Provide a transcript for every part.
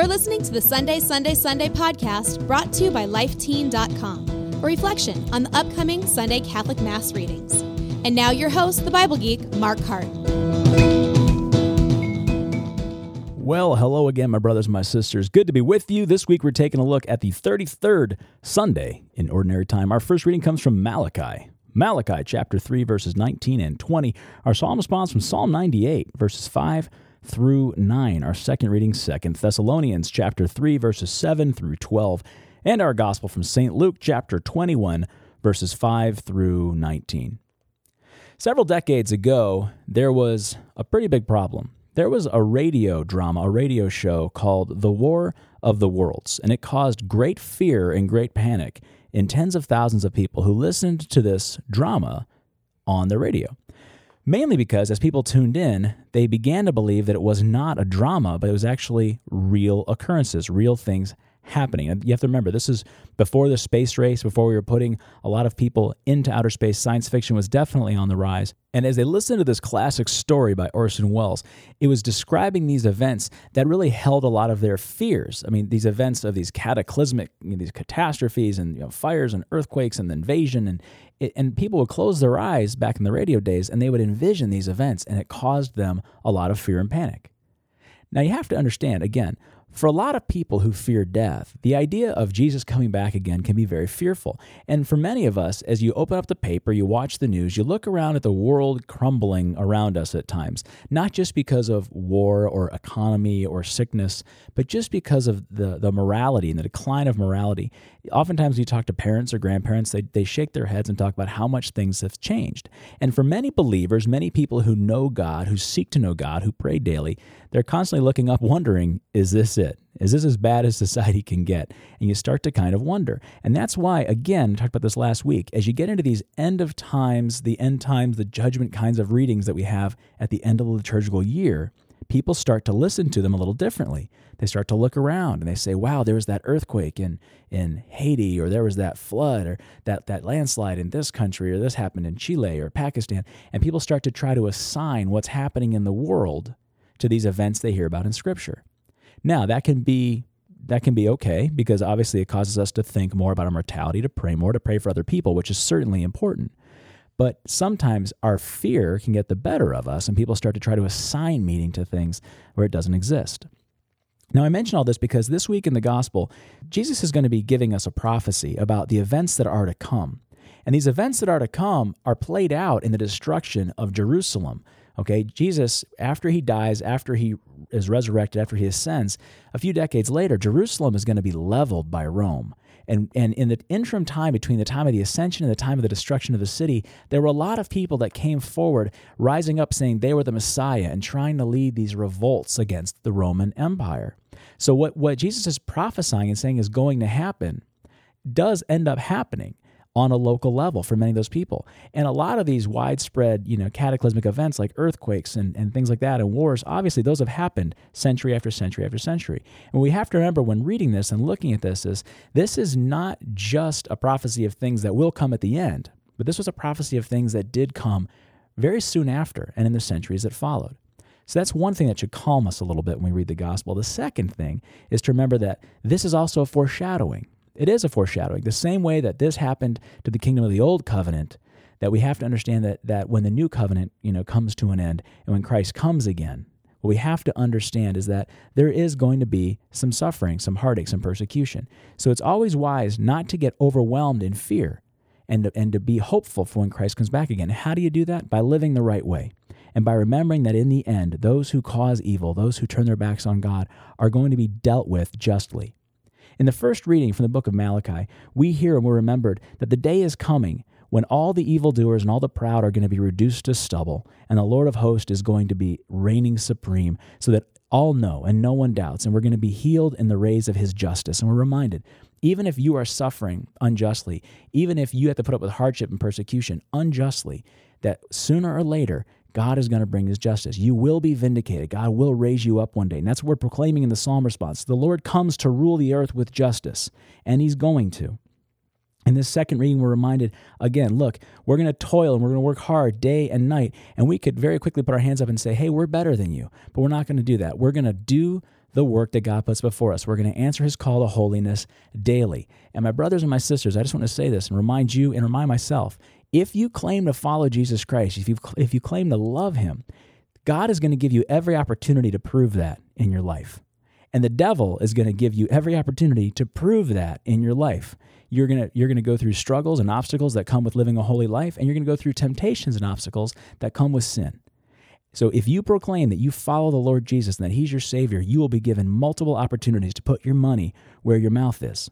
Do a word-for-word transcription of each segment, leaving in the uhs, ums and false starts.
You're listening to the Sunday, Sunday, Sunday podcast brought to you by life teen dot com, a reflection on the upcoming Sunday Catholic Mass readings. And now your host, the Bible geek, Mark Hart. Well, hello again, my brothers and my sisters. Good to be with you. This week we're taking a look at the thirty-third Sunday in Ordinary Time. Our first reading comes from Malachi. Malachi chapter three, verses nineteen and twenty. Our psalm response from Psalm ninety-eight, verses five through nine. Our second reading, Second Thessalonians chapter three, verses seven through twelve. And our gospel from Saint Luke chapter twenty-one, verses five through nineteen. Several decades ago, there was a pretty big problem. There was a radio drama, a radio show called The War of the Worlds, and it caused great fear and great panic in tens of thousands of people who listened to this drama on the radio. Mainly because as people tuned in, they began to believe that it was not a drama, but it was actually real occurrences, real things happening. And you have to remember, this is before the space race, before we were putting a lot of people into outer space. Science fiction was definitely on the rise. And as they listened to this classic story by Orson Welles, it was describing these events that really held a lot of their fears. I mean, these events of these cataclysmic, you know, these catastrophes and you know, fires and earthquakes and the invasion. And, it, and people would close their eyes back in the radio days and they would envision these events, and it caused them a lot of fear and panic. Now, you have to understand, again, for a lot of people who fear death, the idea of Jesus coming back again can be very fearful. And for many of us, as you open up the paper, you watch the news, you look around at the world crumbling around us at times, not just because of war or economy or sickness, but just because of the, the morality and the decline of morality. Oftentimes, when you talk to parents or grandparents, they, they shake their heads and talk about how much things have changed. And for many believers, many people who know God, who seek to know God, who pray daily, they're constantly looking up wondering, is this it? Is this as bad as society can get? And you start to kind of wonder. And that's why, again, I talked about this last week, as you get into these end of times, the end times, the judgment kinds of readings that we have at the end of the liturgical year, people start to listen to them a little differently. They start to look around and they say, wow, there was that earthquake in, in Haiti, or there was that flood, or that, that landslide in this country, or this happened in Chile or Pakistan. And people start to try to assign what's happening in the world to these events they hear about in Scripture. Now, that can be that can be okay, because obviously it causes us to think more about our mortality, to pray more, to pray for other people, which is certainly important. But sometimes our fear can get the better of us, and people start to try to assign meaning to things where it doesn't exist. Now, I mention all this because this week in the Gospel, Jesus is going to be giving us a prophecy about the events that are to come. And these events that are to come are played out in the destruction of Jerusalem. Okay, Jesus, after he dies, after he is resurrected, after he ascends, a few decades later, Jerusalem is going to be leveled by Rome. And, and in the interim time between the time of the ascension and the time of the destruction of the city, there were a lot of people that came forward, rising up saying they were the Messiah and trying to lead these revolts against the Roman Empire. So what, what Jesus is prophesying and saying is going to happen does end up happening on a local level for many of those people. And a lot of these widespread, you know, cataclysmic events like earthquakes and, and things like that and wars, obviously those have happened century after century after century. And we have to remember when reading this and looking at this is, this is not just a prophecy of things that will come at the end, but this was a prophecy of things that did come very soon after and in the centuries that followed. So that's one thing that should calm us a little bit when we read the gospel. The second thing is to remember that this is also a foreshadowing. It is a foreshadowing. The same way that this happened to the kingdom of the old covenant, that we have to understand that that when the new covenant, you know, comes to an end and when Christ comes again, what we have to understand is that there is going to be some suffering, some heartache, some persecution. So it's always wise not to get overwhelmed in fear and to, and to be hopeful for when Christ comes back again. How do you do that? By living the right way. And by remembering that in the end, those who cause evil, those who turn their backs on God, are going to be dealt with justly. In the first reading from the book of Malachi, we hear and we're remembered that the day is coming when all the evildoers and all the proud are going to be reduced to stubble, and the Lord of hosts is going to be reigning supreme, so that all know and no one doubts, and we're going to be healed in the rays of his justice. And we're reminded, even if you are suffering unjustly, even if you have to put up with hardship and persecution unjustly, that sooner or later, God is going to bring his justice. You will be vindicated. God will raise you up one day. And that's what we're proclaiming in the psalm response. The Lord comes to rule the earth with justice, and he's going to. In this second reading, we're reminded, again, look, we're going to toil and we're going to work hard day and night, and we could very quickly put our hands up and say, hey, we're better than you. But we're not going to do that. We're going to do the work that God puts before us. We're going to answer his call to holiness daily. And my brothers and my sisters, I just want to say this and remind you and remind myself, if you claim to follow Jesus Christ, if you if you claim to love him, God is going to give you every opportunity to prove that in your life. And the devil is going to give you every opportunity to prove that in your life. You're going to you're going to go through struggles and obstacles that come with living a holy life, and you're going to go through temptations and obstacles that come with sin. So if you proclaim that you follow the Lord Jesus and that he's your Savior, you will be given multiple opportunities to put your money where your mouth is.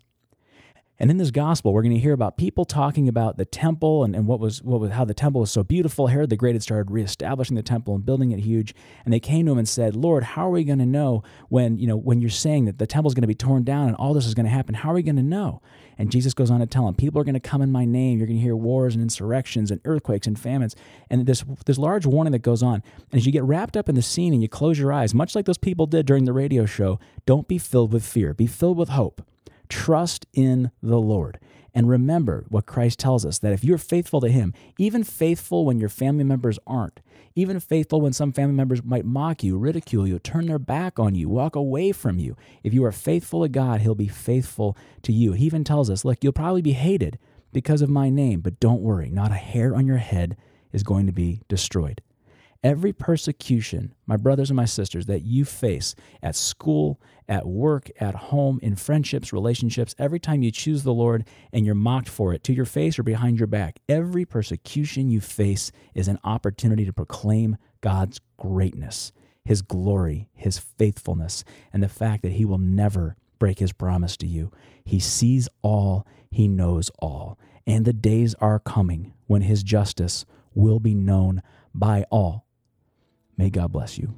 And in this gospel, we're going to hear about people talking about the temple and, and what was what was how the temple was so beautiful. Herod the Great had started reestablishing the temple and building it huge. And they came to him and said, Lord, how are we going to know when, you know, when you're saying that the temple is going to be torn down and all this is going to happen? How are we going to know? And Jesus goes on to tell them, people are going to come in my name. You're going to hear wars and insurrections and earthquakes and famines. And this, this large warning that goes on. And as you get wrapped up in the scene and you close your eyes, much like those people did during the radio show, don't be filled with fear. Be filled with hope. Trust in the Lord. And remember what Christ tells us, that if you're faithful to him, even faithful when your family members aren't, even faithful when some family members might mock you, ridicule you, turn their back on you, walk away from you, if you are faithful to God, he'll be faithful to you. He even tells us, look, you'll probably be hated because of my name, but don't worry, not a hair on your head is going to be destroyed. Every persecution, my brothers and my sisters, that you face at school, at work, at home, in friendships, relationships, every time you choose the Lord and you're mocked for it, to your face or behind your back, every persecution you face is an opportunity to proclaim God's greatness, his glory, his faithfulness, and the fact that he will never break his promise to you. He sees all, he knows all, and the days are coming when his justice will be known by all. May God bless you.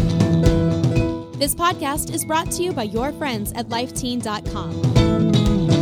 This podcast is brought to you by your friends at life teen dot com.